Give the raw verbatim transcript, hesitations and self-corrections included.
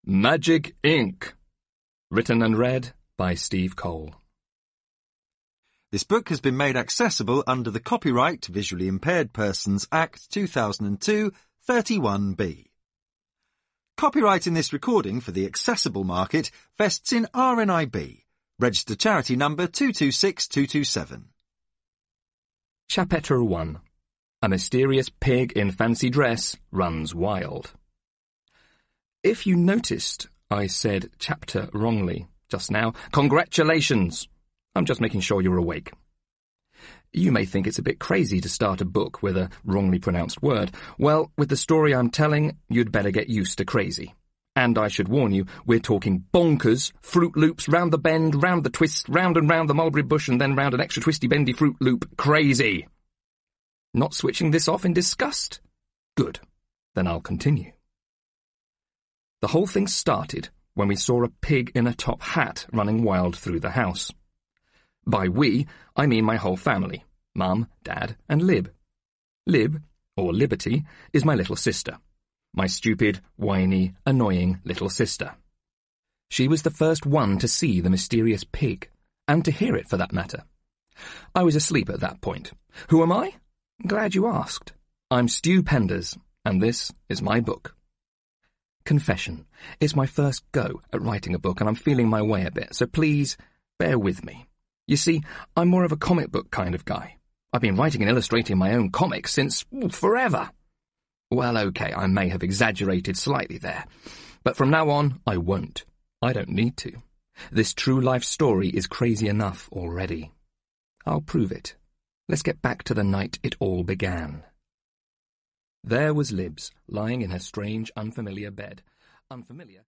Magic Ink. Written and read by Steve Cole. This book has been made accessible under the Copyright Visually Impaired Persons Act two thousand two, thirty-one B. Copyright in this recording for the accessible market vests in R N I B, registered charity number two two six two two seven. Chapter one. A mysterious pig in fancy dress runs wild. If you noticed, I said chapter wrongly just now. Congratulations! I'm just making sure you're awake. You may think it's a bit crazy to start a book with a wrongly pronounced word. Well, with the story I'm telling, you'd better get used to crazy. And I should warn you, we're talking bonkers, Fruit Loops, round the bend, round the twist, round and round the mulberry bush, and then round an extra twisty bendy Fruit Loop. Crazy! Not switching this off in disgust? Good. Then I'll continue. The whole thing started when we saw a pig in a top hat running wild through the house. By we, I mean my whole family, Mum, Dad, and Lib. Lib, or Liberty, is my little sister. My stupid, whiny, annoying little sister. She was the first one to see the mysterious pig, and to hear it for that matter. I was asleep at that point. Who am I? Glad you asked. I'm Stu Penders, and this is my book. Confession. It's my first go at writing a book, and I'm feeling my way a bit, so please, bear with me. You see, I'm more of a comic book kind of guy. I've been writing and illustrating my own comics since ooh, forever. Well, okay, I may have exaggerated slightly there, but from now on, I won't. I don't need to. This true life story is crazy enough already. I'll prove it. Let's get back to the night it all began. There was Libs, lying in her strange, unfamiliar bed. Unfamiliar...